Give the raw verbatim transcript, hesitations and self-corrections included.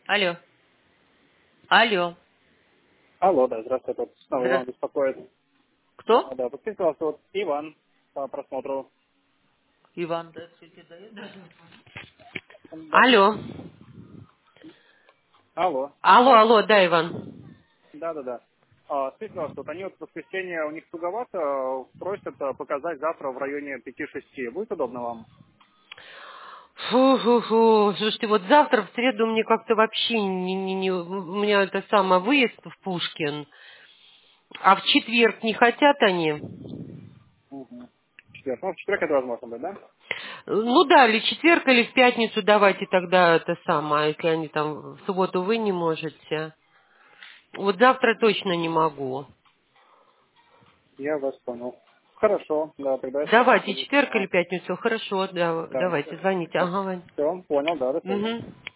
Алло. Алло. Алло, да, здравствуйте, вот снова Иван Здравствуйте. беспокоит. Кто? А, Да, подписывался вот Иван по просмотру. Иван, да, все да, да. Да. Алло. Алло, Алло, алло, да, Иван. да, да, да. А, скажите, пожалуйста, вот они вот в воскресенье, у них туговато, э, просят э, показать завтра в районе пяти-шести. Будет удобно вам? Фу-фу-фу. Слушайте, вот завтра, в среду, мне как-то вообще не, не, не- у меня это самое выезд в Пушкин. А в четверг не хотят они? Угу. Четверг. Ну, в четверг это возможно будет, да? Ну да, или четверг, или в пятницу давайте тогда это самое, если они там в субботу вы не можете. Вот завтра точно не могу. Я вас понял. Хорошо, да, тогда я скажу, что Давайте будет. четверг или пятницу. Хорошо, да, Да, давайте, звоните. Ага, Вань. все, понял, да, до связи. Угу.